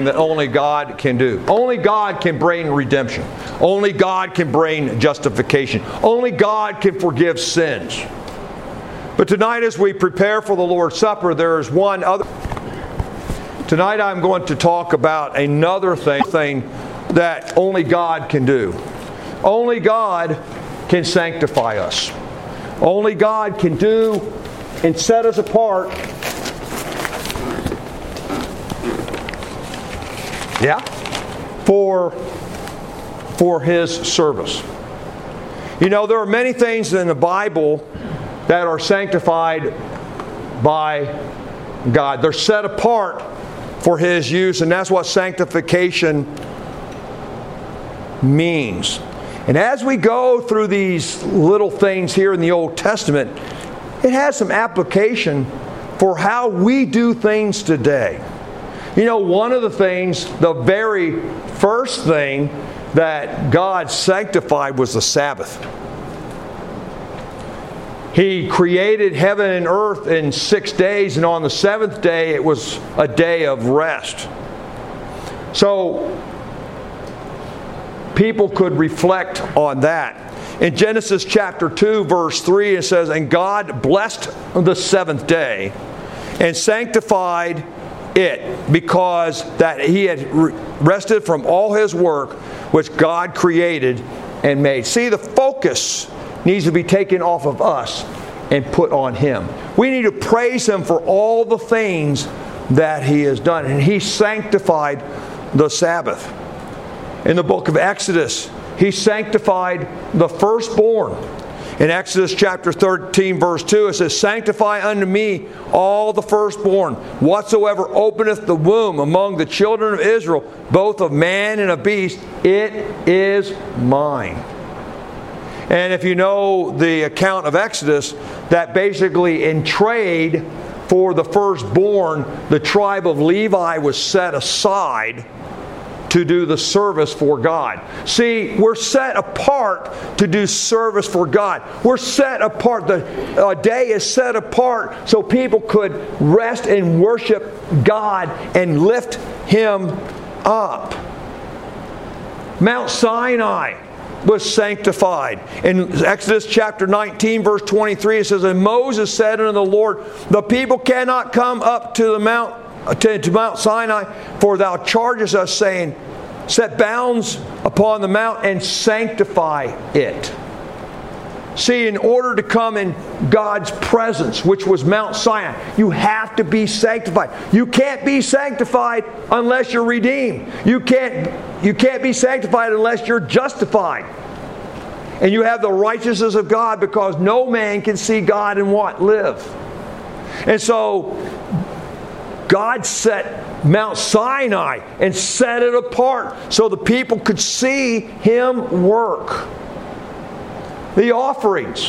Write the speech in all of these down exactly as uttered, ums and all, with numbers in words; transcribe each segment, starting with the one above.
that only God can do. Only God can bring redemption. Only God can bring justification. Only God can forgive sins. But tonight, as we prepare for the Lord's Supper, there is one other. Tonight I'm going to talk about another thing, thing that only God can do. Only God can sanctify us. Only God can do and set us apart. Yeah? For, for His service. You know, there are many things in the Bible that are sanctified by God. They're set apart for His use, and that's what sanctification means. And as we go through these little things here in the Old Testament, it has some application for how we do things today. You know, one of the things, the very first thing that God sanctified was the Sabbath. He created heaven and earth in six days, and on the seventh day it was a day of rest. So, people could reflect on that. In Genesis chapter two, verse three, it says, "And God blessed the seventh day and sanctified it, because that He had rested from all His work which God created and made." See, the focus needs to be taken off of us and put on Him. We need to praise Him for all the things that He has done. And He sanctified the Sabbath. In the book of Exodus, He sanctified the firstborn. In Exodus chapter thirteen, verse two, it says, "Sanctify unto me all the firstborn, whatsoever openeth the womb among the children of Israel, both of man and of beast, it is mine." And if you know the account of Exodus, that basically in trade for the firstborn, the tribe of Levi was set aside to do the service for God. See, we're set apart to do service for God. We're set apart. The uh, day is set apart so people could rest and worship God and lift Him up. Mount Sinai was sanctified. In Exodus chapter nineteen, verse twenty-three, it says, "And Moses said unto the Lord, The people cannot come up to the mount to, to Mount Sinai, for thou chargest us, saying, Set bounds upon the mount and sanctify it." See, in order to come in God's presence, which was Mount Sinai, you have to be sanctified. You can't be sanctified unless you're redeemed. You can't, you can't be sanctified unless you're justified. And you have the righteousness of God, because no man can see God and what? Live. And so, God set Mount Sinai and set it apart so the people could see Him work. The offerings.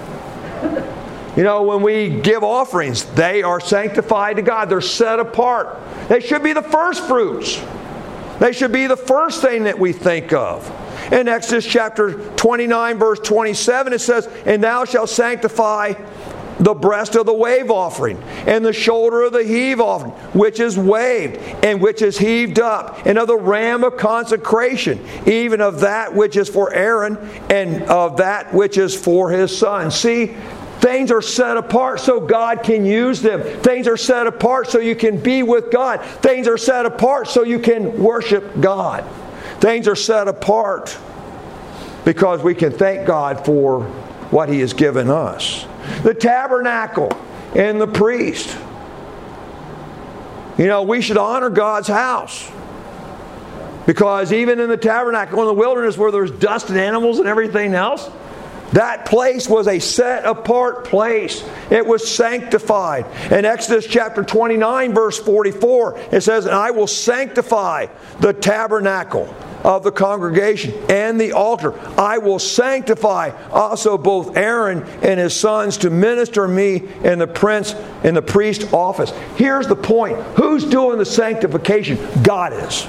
You know, when we give offerings, they are sanctified to God. They're set apart. They should be the first fruits. They should be the first thing that we think of. In Exodus chapter twenty-nine, verse twenty-seven, it says, "And thou shalt sanctify the breast of the wave offering, and the shoulder of the heave offering, which is waved, and which is heaved up, and of the ram of consecration, even of that which is for Aaron, and of that which is for his son." See, things are set apart so God can use them. Things are set apart so you can be with God. Things are set apart so you can worship God. Things are set apart because we can thank God for what He has given us. The tabernacle and the priest. You know, we should honor God's house. Because even in the tabernacle in the wilderness, where there's dust and animals and everything else, that place was a set apart place. It was sanctified. In Exodus chapter twenty-nine, verse forty-four, it says, "And I will sanctify the tabernacle of the congregation and the altar. I will sanctify also both Aaron and his sons to minister me in the prince in the priest office." Here's the point. Who's doing the sanctification? God is.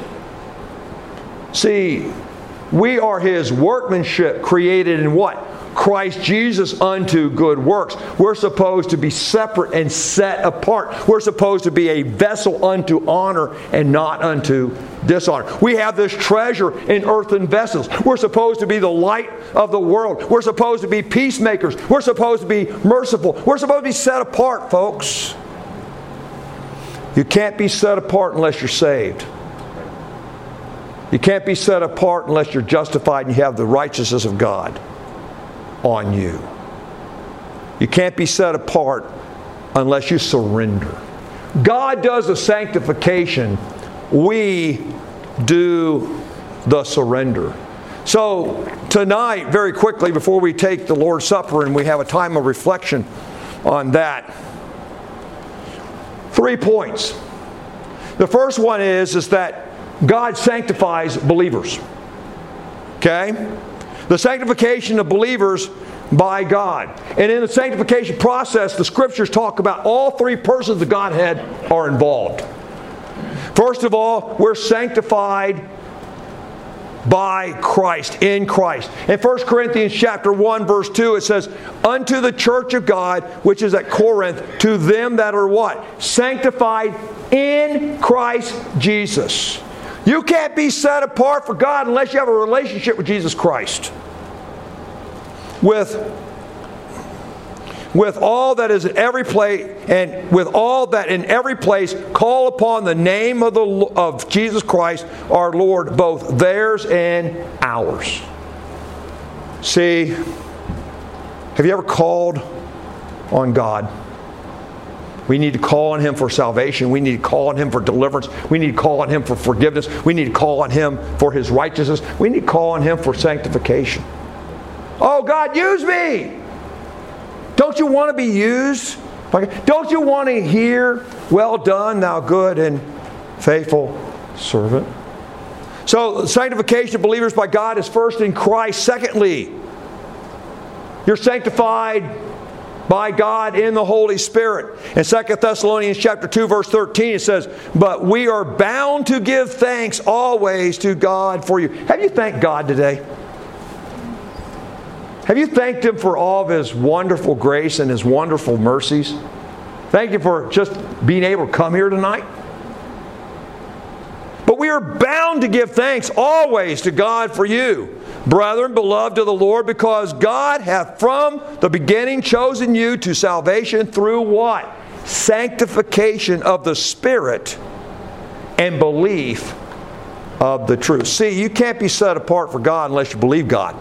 See, we are His workmanship, created in what? Christ Jesus unto good works. We're supposed to be separate and set apart. We're supposed to be a vessel unto honor and not unto dishonor. We have this treasure in earthen vessels. We're supposed to be the light of the world. We're supposed to be peacemakers. We're supposed to be merciful. We're supposed to be set apart, folks. You can't be set apart unless you're saved. You can't be set apart unless you're justified and you have the righteousness of God on you. You can't be set apart unless you surrender. God does the sanctification. We do the surrender. So tonight, very quickly, before we take the Lord's Supper and we have a time of reflection on that, three points. The first one is, is that God sanctifies believers. Okay? The sanctification of believers by God. And in the sanctification process, the Scriptures talk about all three persons of the Godhead are involved. First of all, we're sanctified by Christ, in Christ. In First Corinthians chapter one, verse two, it says, unto the church of God, which is at Corinth, to them that are what? Sanctified in Christ Jesus. You can't be set apart for God unless you have a relationship with Jesus Christ. With, with all that is in every place, and with all that in every place, call upon the name of the of Jesus Christ, our Lord, both theirs and ours. See, have you ever called on God? We need to call on Him for salvation. We need to call on Him for deliverance. We need to call on Him for forgiveness. We need to call on Him for His righteousness. We need to call on Him for sanctification. Oh, God, use me! Don't you want to be used? Don't you want to hear, well done, thou good and faithful servant? So, sanctification of believers by God is first in Christ. Secondly, you're sanctified by God in the Holy Spirit. In Second Thessalonians chapter two, verse thirteen, it says, but we are bound to give thanks always to God for you. Have you thanked God today? Have you thanked Him for all of His wonderful grace and His wonderful mercies? Thank you for just being able to come here tonight. But we are bound to give thanks always to God for you, brethren, beloved of the Lord, because God hath from the beginning chosen you to salvation through what? Sanctification of the Spirit and belief of the truth. See, you can't be set apart for God unless you believe God.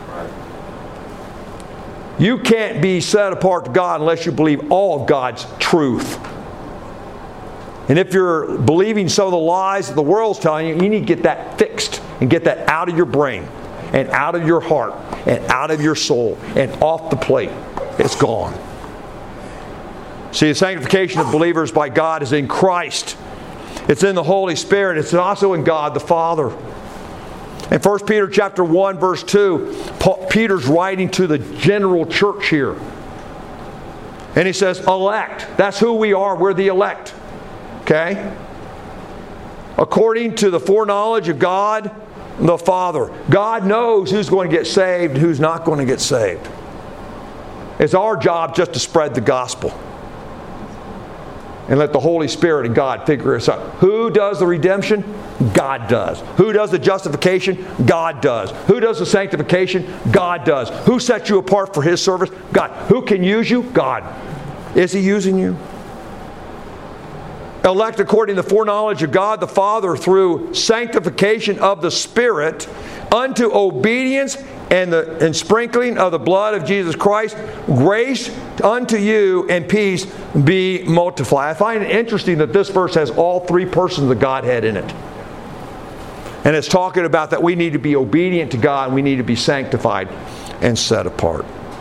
You can't be set apart to God unless you believe all of God's truth. And if you're believing some of the lies that the world's telling you, you need to get that fixed and get that out of your brain and out of your heart and out of your soul and off the plate. It's gone. See, the sanctification of believers by God is in Christ. It's in the Holy Spirit. It's also in God the Father. In First Peter chapter one, verse two, Paul, Peter's writing to the general church here. And he says, elect. That's who we are. We're the elect. Okay? According to the foreknowledge of God the Father. God knows who's going to get saved and who's not going to get saved. It's our job just to spread the gospel. And let the Holy Spirit and God figure us out. Who does the redemption? God does. Who does the justification? God does. Who does the sanctification? God does. Who sets you apart for His service? God. Who can use you? God. Is He using you? Elect according to the foreknowledge of God the Father through sanctification of the Spirit unto obedience and the and sprinkling of the blood of Jesus Christ, grace unto you and peace be multiplied. I find it interesting that this verse has all three persons of the Godhead in it. And it's talking about that we need to be obedient to God and we need to be sanctified and set apart.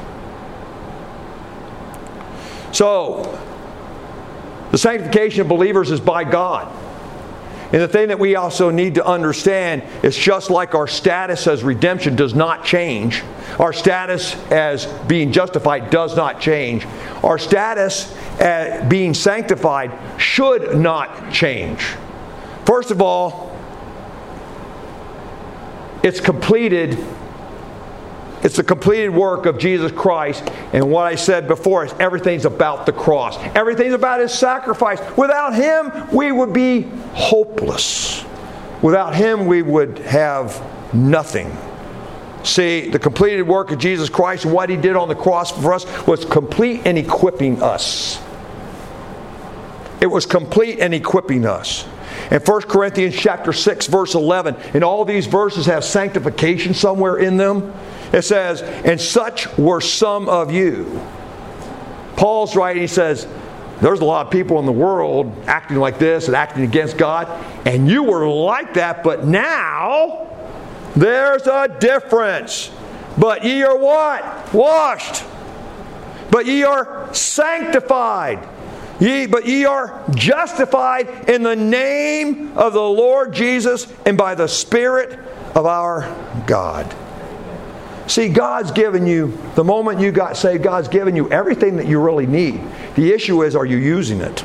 So, the sanctification of believers is by God. And the thing that we also need to understand is just like our status as redemption does not change, our status as being justified does not change, our status as being sanctified should not change. First of all, it's completed It's the completed work of Jesus Christ. And what I said before is everything's about the cross. Everything's about His sacrifice. Without Him, we would be hopeless. Without Him, we would have nothing. See, the completed work of Jesus Christ and what He did on the cross for us was complete in equipping us. It was complete in equipping us. In First Corinthians chapter six, verse eleven, and all these verses have sanctification somewhere in them. It says, and such were some of you. Paul's writing, he says, there's a lot of people in the world acting like this and acting against God, and you were like that, but now there's a difference. But ye are what? Washed. But ye are sanctified. Ye, but ye are justified in the name of the Lord Jesus and by the Spirit of our God. See, God's given you, the moment you got saved, God's given you everything that you really need. The issue is, are you using it?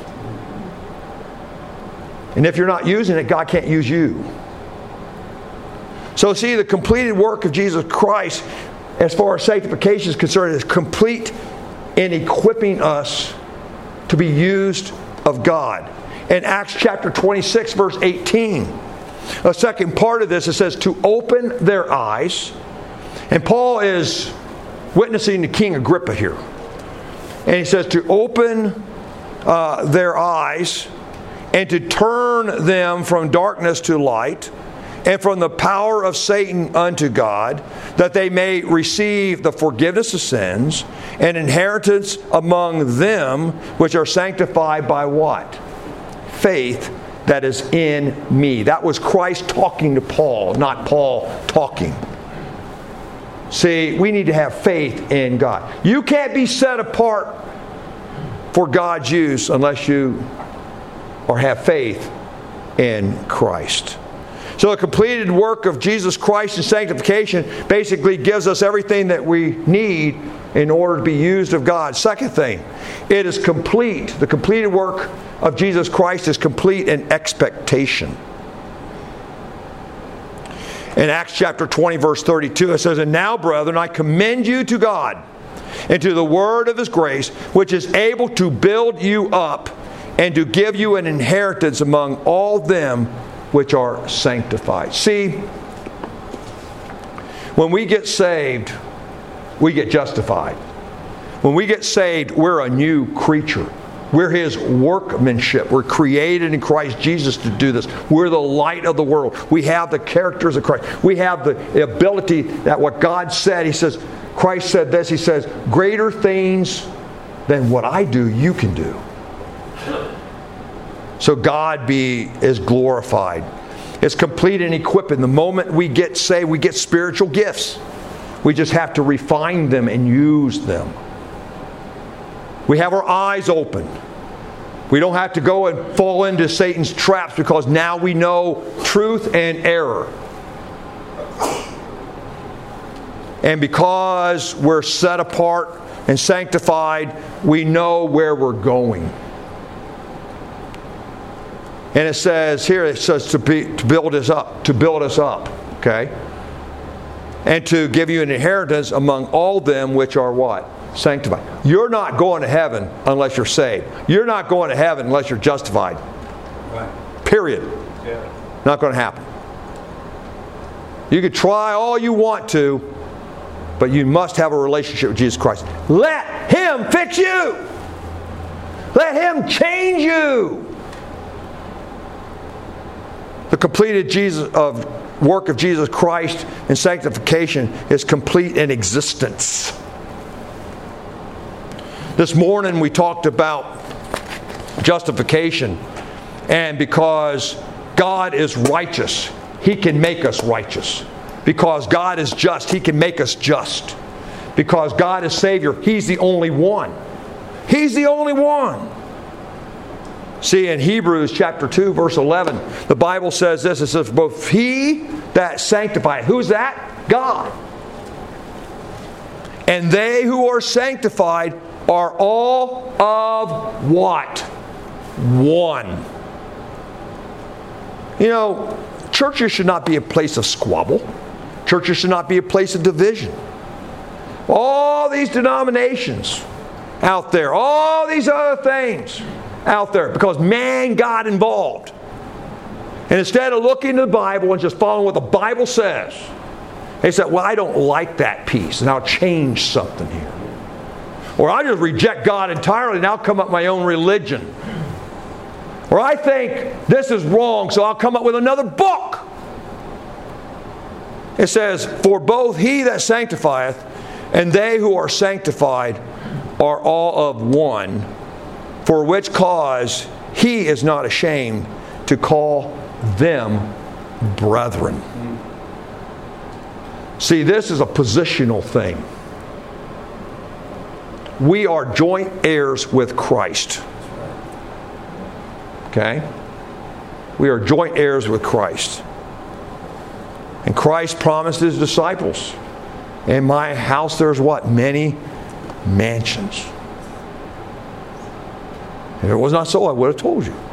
And if you're not using it, God can't use you. So see, the completed work of Jesus Christ, as far as sanctification is concerned, is complete in equipping us to be used of God. In Acts chapter twenty-six, verse eighteen, a second part of this, it says, to open their eyes. And Paul is witnessing to King Agrippa here. And he says, to open uh, their eyes and to turn them from darkness to light, and from the power of Satan unto God, that they may receive the forgiveness of sins and inheritance among them which are sanctified by what? Faith that is in me. That was Christ talking to Paul, not Paul talking. See, we need to have faith in God. You can't be set apart for God's use unless you or have faith in Christ. So the completed work of Jesus Christ in sanctification basically gives us everything that we need in order to be used of God. Second thing, it is complete. The completed work of Jesus Christ is complete in expectation. In Acts chapter twenty, verse thirty-two, it says, and now, brethren, I commend you to God and to the word of His grace, which is able to build you up and to give you an inheritance among all them which are sanctified. See, when we get saved, we get justified. When we get saved, we're a new creature. We're His workmanship. We're created in Christ Jesus to do this. We're the light of the world. We have the characters of Christ. We have the ability that what God said, He says, Christ said this, He says, greater things than what I do, you can do. So God be is glorified. It's complete and equipping. The moment we get saved, we get spiritual gifts. We just have to refine them and use them. We have our eyes open. We don't have to go and fall into Satan's traps because now we know truth and error. And because we're set apart and sanctified, we know where we're going. And it says here, it says to be to build us up, to build us up, okay? And to give you an inheritance among all them which are what? Sanctified. You're not going to heaven unless you're saved. You're not going to heaven unless you're justified. Right. Period. Yeah. Not going to happen. You can try all you want to, but you must have a relationship with Jesus Christ. Let Him fix you. Let Him change you. The completed Jesus of work of Jesus Christ in sanctification is complete in existence. This morning we talked about justification, and because God is righteous, He can make us righteous. Because God is just, He can make us just. Because God is Savior, He's the only one. He's the only one. See, in Hebrews chapter two, verse eleven, the Bible says this. It says, both He that sanctified. Who's that? God. And they who are sanctified are all of what? One. You know, churches should not be a place of squabble. Churches should not be a place of division. all these denominations out there, all these other things out there, because man got involved. And instead of looking to the Bible and just following what the Bible says, they said, well, I don't like that piece, and I'll change something here. Or I'll just reject God entirely, and I'll come up with my own religion. Or I think this is wrong, so I'll come up with another book. It says, for both he that sanctifieth and they who are sanctified are all of one, for which cause he is not ashamed to call them brethren. See, this is a positional thing. We are joint heirs with Christ. Okay? We are joint heirs with Christ. And Christ promised His disciples, in my house there's what? Many mansions. If it was not so, I would have told you.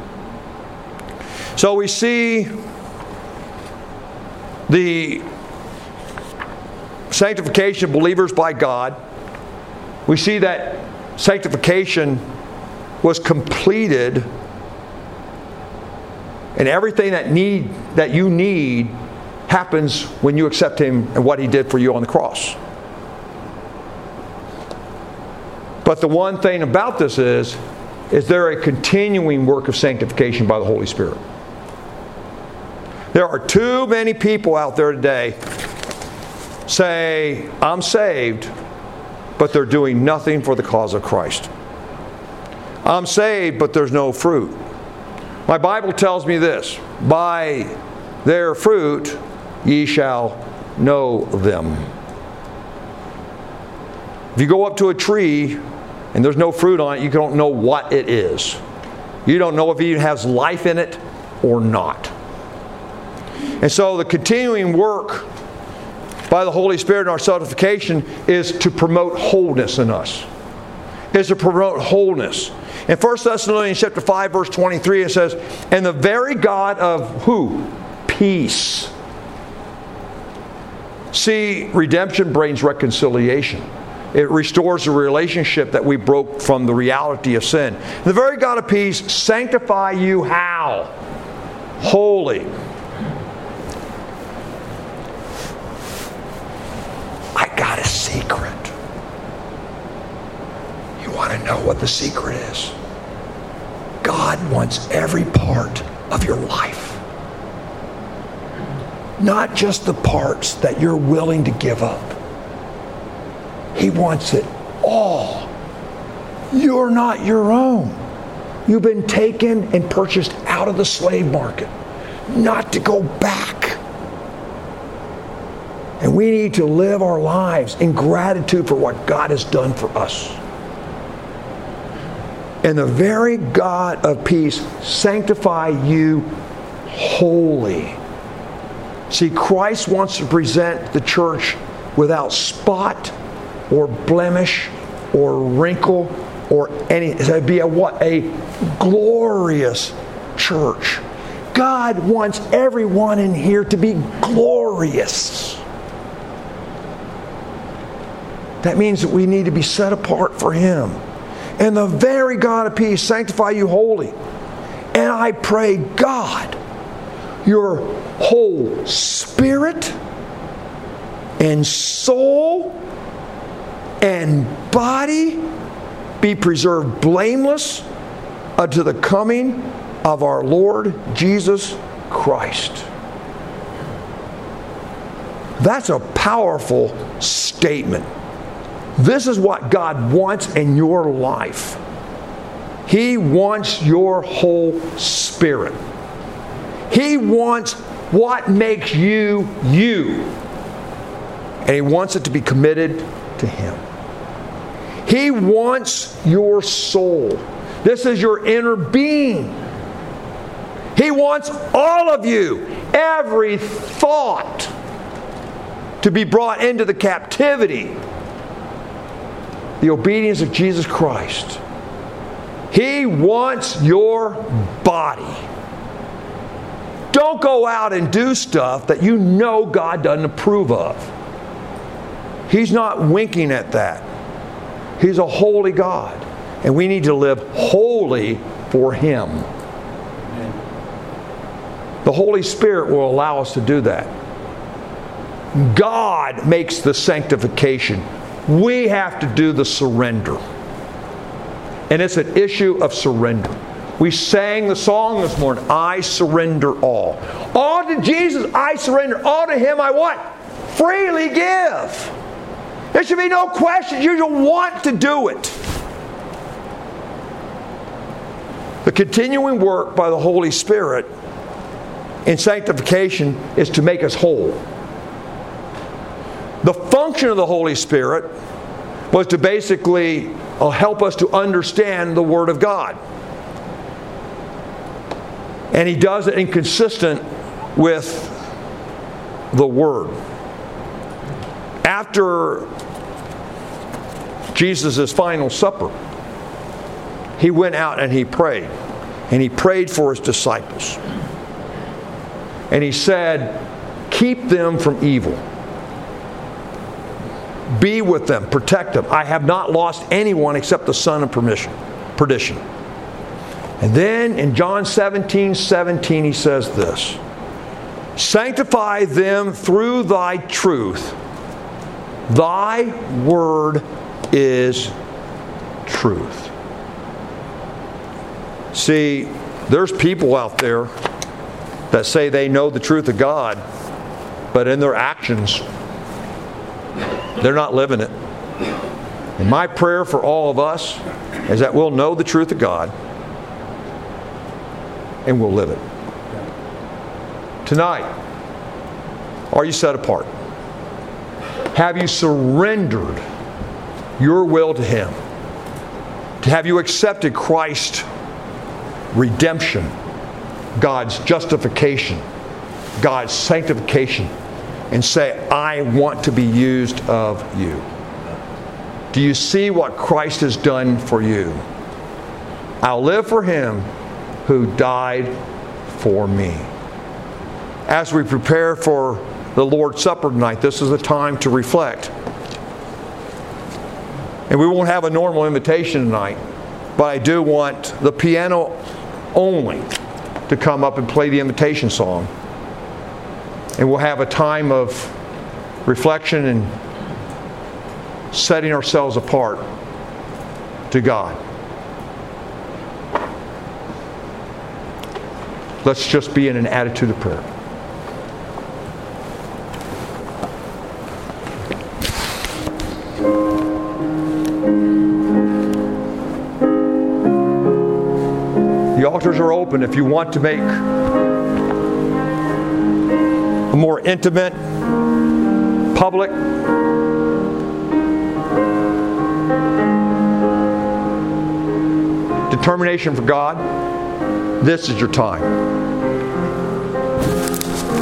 So we see the sanctification of believers by God. We see that sanctification was completed, and everything that need that you need happens when you accept Him and what He did for you on the cross. But the one thing about this is, is there a continuing work of sanctification by the Holy Spirit. There are too many people out there today say, I'm saved, but they're doing nothing for the cause of Christ. I'm saved, but there's no fruit. My Bible tells me this, by their fruit ye shall know them. If you go up to a tree and there's no fruit on it, you don't know what it is. You don't know if it even has life in it or not. And so the continuing work by the Holy Spirit in our sanctification is to promote wholeness in us. Is to promote wholeness. In First Thessalonians chapter five, verse twenty-three, it says, and the very God of who? Peace. See, redemption brings reconciliation. It restores the relationship that we broke from the reality of sin. The very God of peace sanctify you how? Holy. I got a secret. You want to know what the secret is? God wants every part of your life. Not just the parts that you're willing to give up. He wants it all. You're not your own. You've been taken and purchased out of the slave market, not to go back. And we need to live our lives in gratitude for what God has done for us. And the very God of peace sanctify you wholly. See, Christ wants to present the church without spot or blemish or wrinkle or any. It'd be a what? A glorious church. God wants everyone in here to be glorious. That means that we need to be set apart for Him. And the very God of peace sanctify you wholly. And I pray, God, your whole spirit and soul and body be preserved blameless unto the coming of our Lord Jesus Christ. That's a powerful statement. This is what God wants in your life. He wants your whole spirit. He wants what makes you, you. And He wants it to be committed to Him. He wants your soul. This is your inner being. He wants all of you, every thought, to be brought into the captivity, the obedience of Jesus Christ. He wants your body. Don't go out and do stuff that you know God doesn't approve of. He's not winking at that. He's a holy God. And we need to live holy for Him. The Holy Spirit will allow us to do that. God makes the sanctification. We have to do the surrender. And it's an issue of surrender. We sang the song this morning, I surrender all. All to Jesus, I surrender. All to Him, I what? Freely give. There should be no question. You should want to do it. The continuing work by the Holy Spirit in sanctification is to make us whole. The function of the Holy Spirit was to basically uh, help us to understand the Word of God. And He does it inconsistent with the Word. After Jesus' final supper, He went out and He prayed. And He prayed for His disciples. And He said, keep them from evil. Be with them, protect them. I have not lost anyone except the son of perdition. And then in John seventeen seventeen, He says this, sanctify them through Thy truth. Thy word is truth. See, there's people out there that say they know the truth of God, but in their actions, they're not living it. And my prayer for all of us is that we'll know the truth of God and we'll live it. Tonight, are you set apart? Have you surrendered your will to Him? Have you accepted Christ's redemption, God's justification, God's sanctification, and say, I want to be used of You? Do you see what Christ has done for you? I'll live for Him who died for me. As we prepare for the Lord's Supper tonight, this is the time to reflect. And we won't have a normal invitation tonight, but I do want the piano only to come up and play the invitation song. And we'll have a time of reflection and setting ourselves apart to God. Let's just be in an attitude of prayer. The altars are open if you want to make a more intimate, public, determination for God. This is your time.